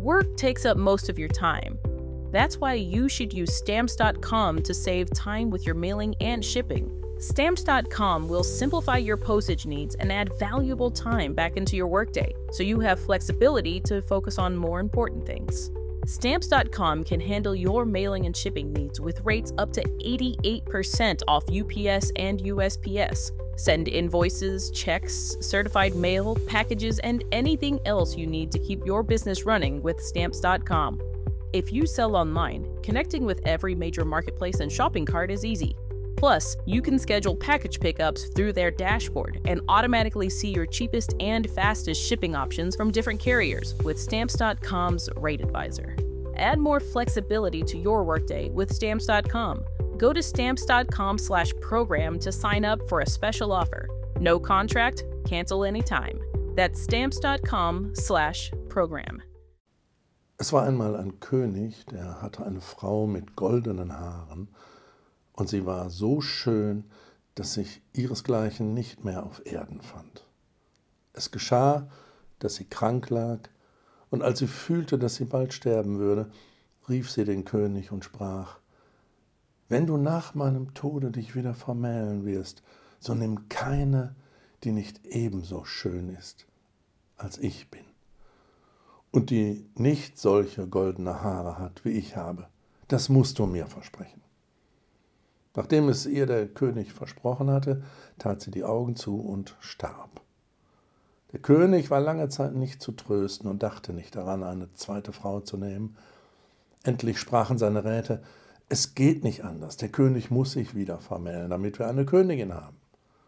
Work takes up most of your time. That's why you should use Stamps.com to save time with your mailing and shipping. Stamps.com will simplify your postage needs and add valuable time back into your workday, so you have flexibility to focus on more important things. Stamps.com can handle your mailing and shipping needs with rates up to 88% off UPS and USPS. Send invoices, checks, certified mail, packages, and anything else you need to keep your business running with Stamps.com. If you sell online, connecting with every major marketplace and shopping cart is easy. Plus, you can schedule package pickups through their dashboard and automatically see your cheapest and fastest shipping options from different carriers with Stamps.com's Rate Advisor. Add more flexibility to your workday with Stamps.com. Go to Stamps.com/program to sign up for a special offer. No contract, cancel anytime. That's Stamps.com/program. Es war einmal ein König, der hatte eine Frau mit goldenen Haaren, und sie war so schön, dass sich ihresgleichen nicht mehr auf Erden fand. Es geschah, dass sie krank lag, und als sie fühlte, dass sie bald sterben würde, rief sie den König und sprach: »Wenn du nach meinem Tode dich wieder vermählen wirst, so nimm keine, die nicht ebenso schön ist, als ich bin, und die nicht solche goldene Haare hat, wie ich habe. Das musst du mir versprechen.« Nachdem es ihr der König versprochen hatte, tat sie die Augen zu und starb. Der König war lange Zeit nicht zu trösten und dachte nicht daran, eine zweite Frau zu nehmen. Endlich sprachen seine Räte: »Es geht nicht anders, der König muss sich wieder vermählen, damit wir eine Königin haben.«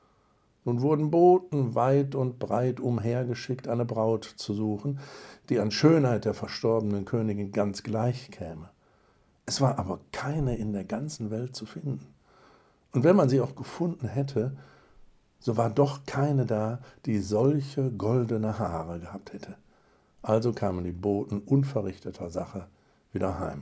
Nun wurden Boten weit und breit umhergeschickt, eine Braut zu suchen, die an Schönheit der verstorbenen Königin ganz gleich käme. Es war aber keine in der ganzen Welt zu finden. Und wenn man sie auch gefunden hätte, so war doch keine da, die solche goldene Haare gehabt hätte. Also kamen die Boten unverrichteter Sache wieder heim.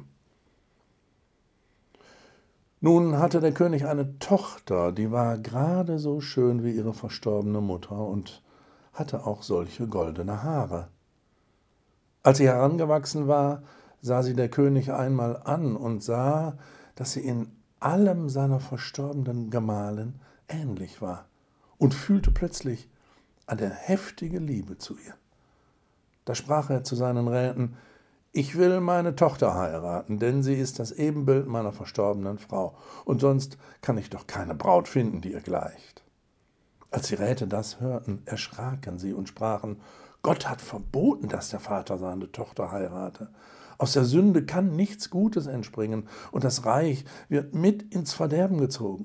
Nun hatte der König eine Tochter, die war gerade so schön wie ihre verstorbene Mutter und hatte auch solche goldene Haare. Als sie herangewachsen war, sah sie der König einmal an und sah, dass sie in allem seiner verstorbenen Gemahlin ähnlich war, und fühlte plötzlich eine heftige Liebe zu ihr. Da sprach er zu seinen Räten: »Ich will meine Tochter heiraten, denn sie ist das Ebenbild meiner verstorbenen Frau, und sonst kann ich doch keine Braut finden, die ihr gleicht.« Als die Räte das hörten, erschraken sie und sprachen: »Gott hat verboten, dass der Vater seine Tochter heirate. Aus der Sünde kann nichts Gutes entspringen, und das Reich wird mit ins Verderben gezogen.«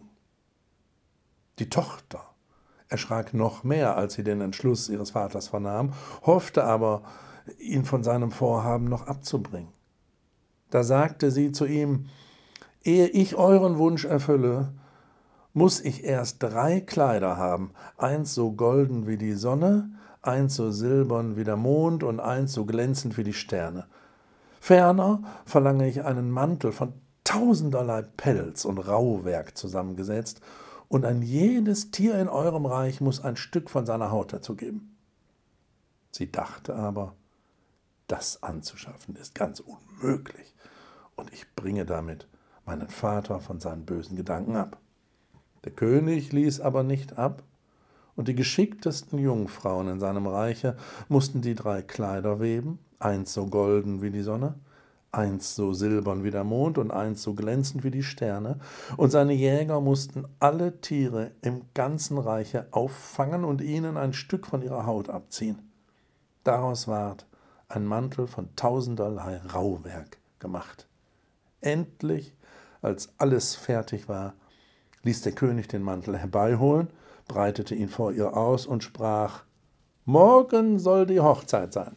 Die Tochter erschrak noch mehr, als sie den Entschluss ihres Vaters vernahm, hoffte aber, ihn von seinem Vorhaben noch abzubringen. Da sagte sie zu ihm: »Ehe ich euren Wunsch erfülle, muss ich erst 3 Kleider haben, eins so golden wie die Sonne, eins so silbern wie der Mond und eins so glänzend wie die Sterne. Ferner verlange ich einen Mantel von tausenderlei Pelz und Rauwerk zusammengesetzt, und an jedes Tier in eurem Reich muss ein Stück von seiner Haut dazu geben.« Sie dachte aber: »Das anzuschaffen ist ganz unmöglich, und ich bringe damit meinen Vater von seinen bösen Gedanken ab.« Der König ließ aber nicht ab, und die geschicktesten Jungfrauen in seinem Reiche mussten die 3 Kleider weben, eins so golden wie die Sonne, eins so silbern wie der Mond und eins so glänzend wie die Sterne, und seine Jäger mussten alle Tiere im ganzen Reiche auffangen und ihnen ein Stück von ihrer Haut abziehen. Daraus ward ein Mantel von tausenderlei Rauwerk gemacht. Endlich, als alles fertig war, ließ der König den Mantel herbeiholen, breitete ihn vor ihr aus und sprach: »Morgen soll die Hochzeit sein.«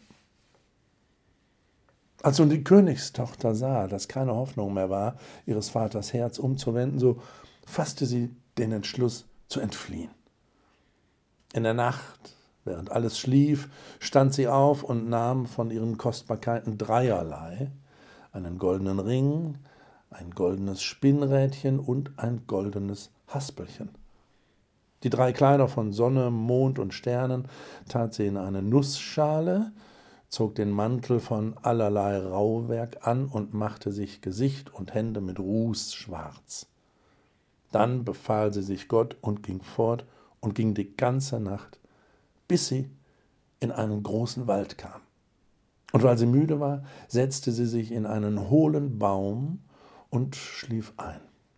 Als nun die Königstochter sah, dass keine Hoffnung mehr war, ihres Vaters Herz umzuwenden, so fasste sie den Entschluss, zu entfliehen. In der Nacht, während alles schlief, stand sie auf und nahm von ihren Kostbarkeiten 3 einen goldenen Ring, ein goldenes Spinnrädchen und ein goldenes Haspelchen. Die 3 Kleider von Sonne, Mond und Sternen tat sie in eine Nussschale, zog den Mantel von allerlei Rauwerk an und machte sich Gesicht und Hände mit Ruß schwarz. Dann befahl sie sich Gott und ging fort und ging die ganze Nacht, bis sie in einen großen Wald kam. Und weil sie müde war, setzte sie sich in einen hohlen Baum und schlief ein.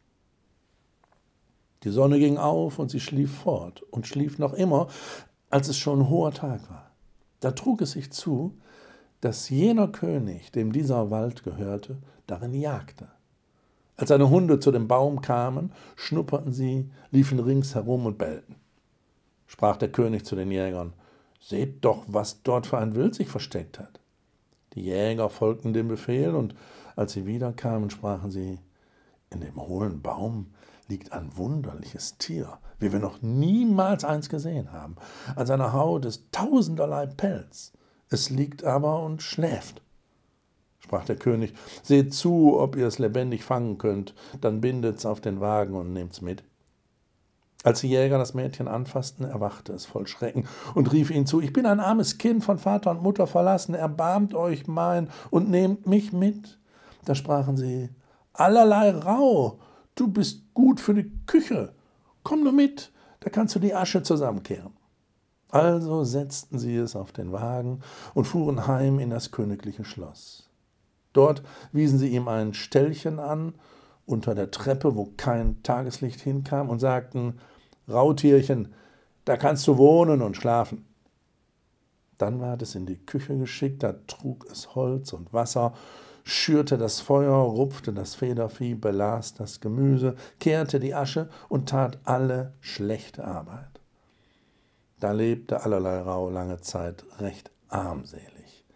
Die Sonne ging auf und sie schlief fort und schlief noch immer, als es schon hoher Tag war. Da trug es sich zu, dass jener König, dem dieser Wald gehörte, darin jagte. Als seine Hunde zu dem Baum kamen, schnupperten sie, liefen ringsherum und bellten. Sprach der König zu den Jägern: »Seht doch, was dort für ein Wild sich versteckt hat.« Die Jäger folgten dem Befehl, und als sie wiederkamen, sprachen sie: »In dem hohlen Baum liegt ein wunderliches Tier, wie wir noch niemals eins gesehen haben. An seiner Haut ist tausenderlei Pelz. Es liegt aber und schläft.« Sprach der König: »Seht zu, ob ihr es lebendig fangen könnt, dann bindet's auf den Wagen und nehmt's mit.« Als die Jäger das Mädchen anfassten, erwachte es voll Schrecken und rief ihnen zu: »Ich bin ein armes Kind, von Vater und Mutter verlassen, erbarmt euch mein und nehmt mich mit.« Da sprachen sie: »Allerlei Rau, du bist gut für die Küche. Komm nur mit, da kannst du die Asche zusammenkehren.« Also setzten sie es auf den Wagen und fuhren heim in das königliche Schloss. Dort wiesen sie ihm ein Ställchen an, unter der Treppe, wo kein Tageslicht hinkam, und sagten: »Rautierchen, da kannst du wohnen und schlafen.« Dann ward es in die Küche geschickt, da trug es Holz und Wasser, schürte das Feuer, rupfte das Federvieh, belas das Gemüse, kehrte die Asche und tat alle schlechte Arbeit. Da lebte allerlei Rau lange Zeit recht armselig.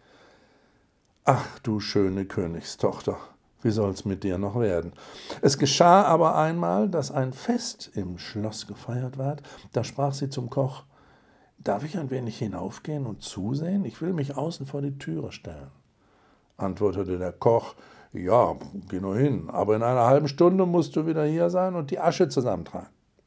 Ach, du schöne Königstochter, wie soll's mit dir noch werden? Es geschah aber einmal, dass ein Fest im Schloss gefeiert ward. Da sprach sie zum Koch: »Darf ich ein wenig hinaufgehen und zusehen? Ich will mich außen vor die Türe stellen.« Antwortete der Koch: »Ja, geh nur hin, aber in einer halben Stunde musst du wieder hier sein und die Asche zusammentragen.«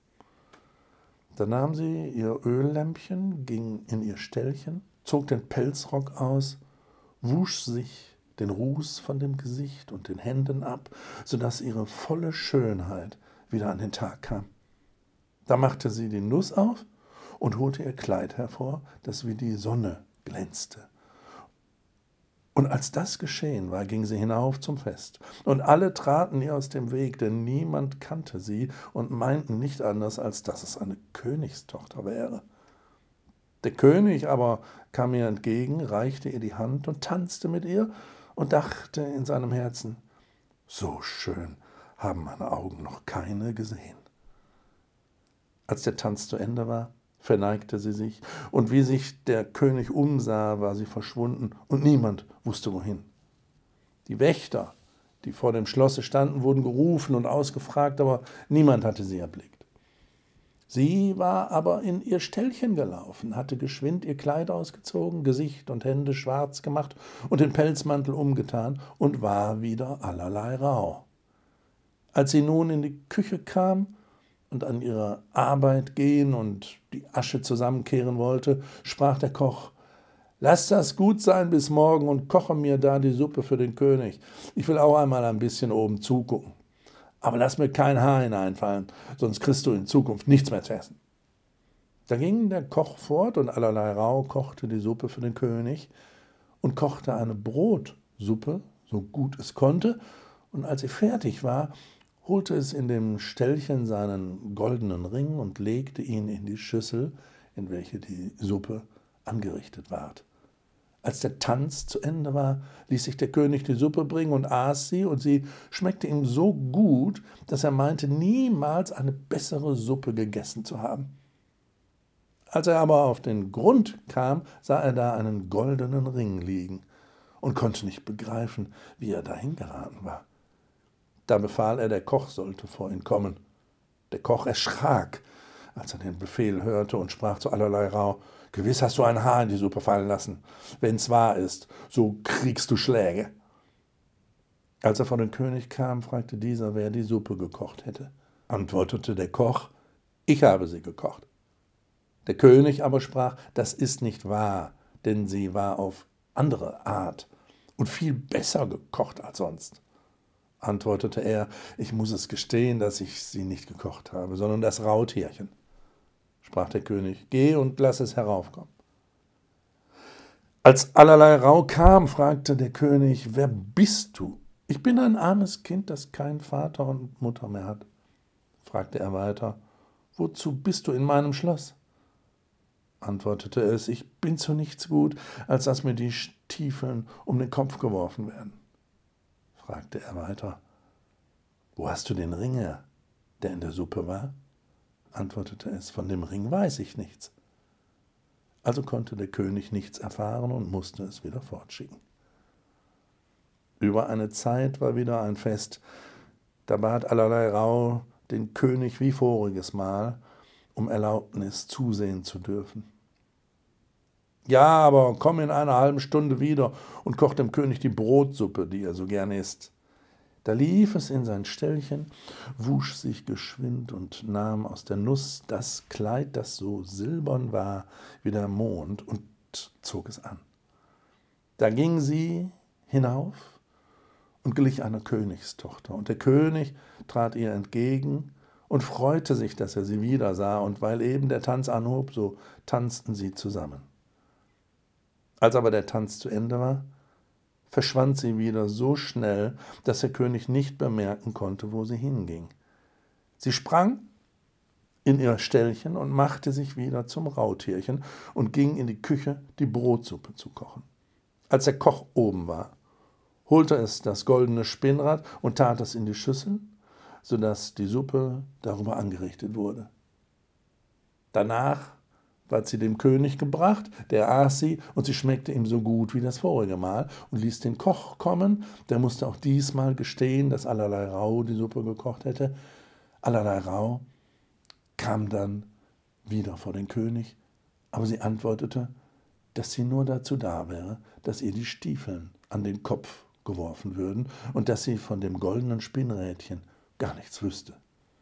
Da nahm sie ihr Öllämpchen, ging in ihr Ställchen, zog den Pelzrock aus, wusch sich den Ruß von dem Gesicht und den Händen ab, sodass ihre volle Schönheit wieder an den Tag kam. Da machte sie die Nuss auf und holte ihr Kleid hervor, das wie die Sonne glänzte. Und als das geschehen war, ging sie hinauf zum Fest. Und alle traten ihr aus dem Weg, denn niemand kannte sie und meinten nicht anders, als dass es eine Königstochter wäre. Der König aber kam ihr entgegen, reichte ihr die Hand und tanzte mit ihr und dachte in seinem Herzen: »So schön haben meine Augen noch keine gesehen.« Als der Tanz zu Ende war, verneigte sie sich, und wie sich der König umsah, war sie verschwunden, und niemand wusste wohin. Die Wächter, die vor dem Schlosse standen, wurden gerufen und ausgefragt, aber niemand hatte sie erblickt. Sie war aber in ihr Ställchen gelaufen, hatte geschwind ihr Kleid ausgezogen, Gesicht und Hände schwarz gemacht und den Pelzmantel umgetan und war wieder allerlei Rau. Als sie nun in die Küche kam und an ihre Arbeit gehen und die Asche zusammenkehren wollte, sprach der Koch: »Lass das gut sein bis morgen und koche mir da die Suppe für den König. Ich will auch einmal ein bisschen oben zugucken. Aber lass mir kein Haar hineinfallen, sonst kriegst du in Zukunft nichts mehr zu essen.« Da ging der Koch fort, und allerlei Rau kochte die Suppe für den König und kochte eine Brotsuppe, so gut es konnte, und als sie fertig war, holte es in dem Ställchen seinen goldenen Ring und legte ihn in die Schüssel, in welche die Suppe angerichtet ward. Als der Tanz zu Ende war, ließ sich der König die Suppe bringen und aß sie, und sie schmeckte ihm so gut, dass er meinte, niemals eine bessere Suppe gegessen zu haben. Als er aber auf den Grund kam, sah er da einen goldenen Ring liegen und konnte nicht begreifen, wie er dahin geraten war. Da befahl er, der Koch sollte vor ihn kommen. Der Koch erschrak, als er den Befehl hörte, und sprach zu allerlei Rau: »Gewiss hast du ein Haar in die Suppe fallen lassen. Wenn's wahr ist, so kriegst du Schläge.« Als er vor den König kam, fragte dieser, wer die Suppe gekocht hätte. Antwortete der Koch: »Ich habe sie gekocht.« Der König aber sprach: »Das ist nicht wahr, denn sie war auf andere Art und viel besser gekocht als sonst. Antwortete er, ich muss es gestehen, dass ich sie nicht gekocht habe, sondern das Rautierchen. Sprach der König, geh und lass es heraufkommen. Als allerlei Rau kam, fragte der König, wer bist du? Ich bin ein armes Kind, das keinen Vater und Mutter mehr hat. Fragte er weiter, wozu bist du in meinem Schloss? Antwortete es, ich bin zu nichts gut, als dass mir die Stiefeln um den Kopf geworfen werden. Fragte er weiter, wo hast du den Ring her, der in der Suppe war? Antwortete es, von dem Ring weiß ich nichts. Also konnte der König nichts erfahren und musste es wieder fortschicken. Über eine Zeit war wieder ein Fest, da bat allerlei Rau den König wie voriges Mal, um Erlaubnis zusehen zu dürfen. Ja, aber komm in einer halben Stunde wieder und koch dem König die Brotsuppe, die er so gerne isst. Da lief es in sein Ställchen, wusch sich geschwind und nahm aus der Nuss das Kleid, das so silbern war wie der Mond, und zog es an. Da ging sie hinauf und glich einer Königstochter, und der König trat ihr entgegen und freute sich, dass er sie wieder sah, und weil eben der Tanz anhob, so tanzten sie zusammen. Als aber der Tanz zu Ende war, verschwand sie wieder so schnell, dass der König nicht bemerken konnte, wo sie hinging. Sie sprang in ihr Ställchen und machte sich wieder zum Rautierchen und ging in die Küche, die Brotsuppe zu kochen. Als der Koch oben war, holte es das goldene Spinnrad und tat es in die Schüssel, sodass die Suppe darüber angerichtet wurde. Danach ward sie dem König gebracht, der aß sie, und sie schmeckte ihm so gut wie das vorige Mal und ließ den Koch kommen, der musste auch diesmal gestehen, dass allerlei Rau die Suppe gekocht hätte. Allerlei Rau kam dann wieder vor den König, aber sie antwortete, dass sie nur dazu da wäre, dass ihr die Stiefeln an den Kopf geworfen würden und dass sie von dem goldenen Spinnrädchen gar nichts wüsste.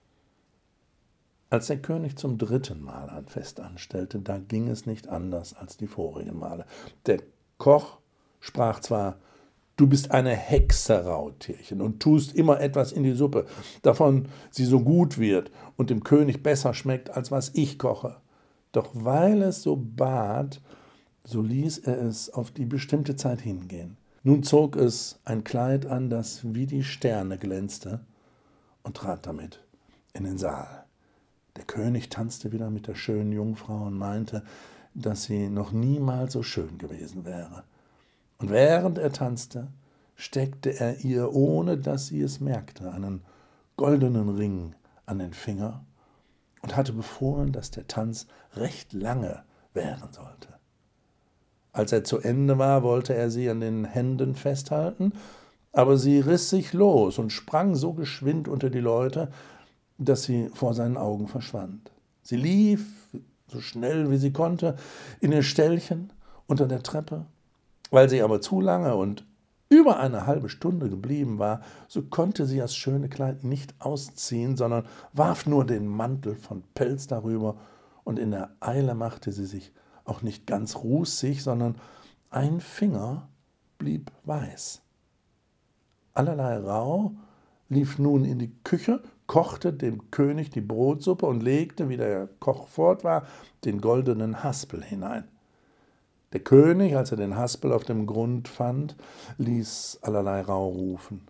Als der König zum 3. Mal ein Fest anstellte, da ging es nicht anders als die vorigen Male. Der Koch sprach zwar, du bist eine Hexe, Rautierchen, und tust immer etwas in die Suppe, davon sie so gut wird und dem König besser schmeckt, als was ich koche. Doch weil es so bat, so ließ er es auf die bestimmte Zeit hingehen. Nun zog es ein Kleid an, das wie die Sterne glänzte, und trat damit in den Saal. Der König tanzte wieder mit der schönen Jungfrau und meinte, dass sie noch niemals so schön gewesen wäre. Und während er tanzte, steckte er ihr, ohne dass sie es merkte, einen goldenen Ring an den Finger und hatte befohlen, dass der Tanz recht lange währen sollte. Als er zu Ende war, wollte er sie an den Händen festhalten, aber sie riss sich los und sprang so geschwind unter die Leute, dass sie vor seinen Augen verschwand. Sie lief, so schnell wie sie konnte, in ihr Ställchen unter der Treppe. Weil sie aber zu lange und über eine halbe Stunde geblieben war, so konnte sie das schöne Kleid nicht ausziehen, sondern warf nur den Mantel von Pelz darüber, und in der Eile machte sie sich auch nicht ganz rußig, sondern ein Finger blieb weiß. Allerlei Rau lief nun in die Küche, kochte dem König die Brotsuppe und legte, wie der Koch fort war, den goldenen Haspel hinein. Der König, als er den Haspel auf dem Grund fand, ließ allerlei Rau rufen.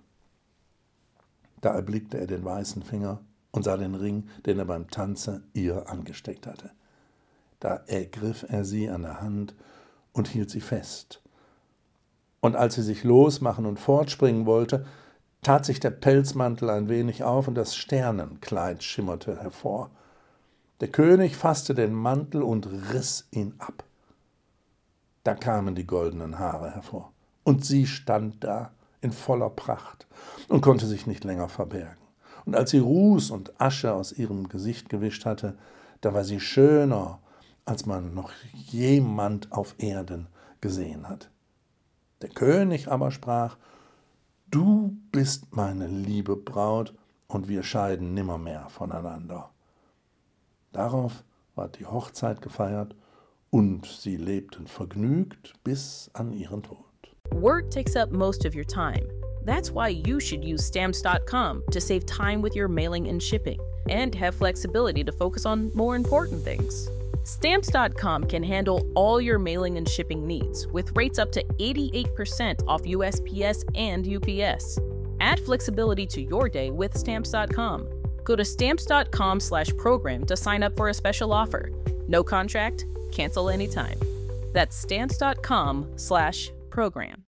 Da erblickte er den weißen Finger und sah den Ring, den er beim Tanze ihr angesteckt hatte. Da ergriff er sie an der Hand und hielt sie fest. Und als sie sich losmachen und fortspringen wollte, tat sich der Pelzmantel ein wenig auf und das Sternenkleid schimmerte hervor. Der König fasste den Mantel und riss ihn ab. Da kamen die goldenen Haare hervor, und sie stand da in voller Pracht und konnte sich nicht länger verbergen. Und als sie Ruß und Asche aus ihrem Gesicht gewischt hatte, da war sie schöner, als man noch jemand auf Erden gesehen hat. Der König aber sprach, du bist meine liebe Braut, und wir scheiden nimmermehr voneinander. Darauf ward die Hochzeit gefeiert, Und sie lebten vergnügt bis an ihren Tod. Work takes up most of your time. That's why you should use Stamps.com to save time with your mailing and shipping, and have flexibility to focus on more important things. Stamps.com can handle all your mailing and shipping needs, with rates up to 88% off USPS and UPS. Add flexibility to your day with Stamps.com. Go to Stamps.com/program to sign up for a special offer. No contract, cancel anytime. That's Stamps.com/program.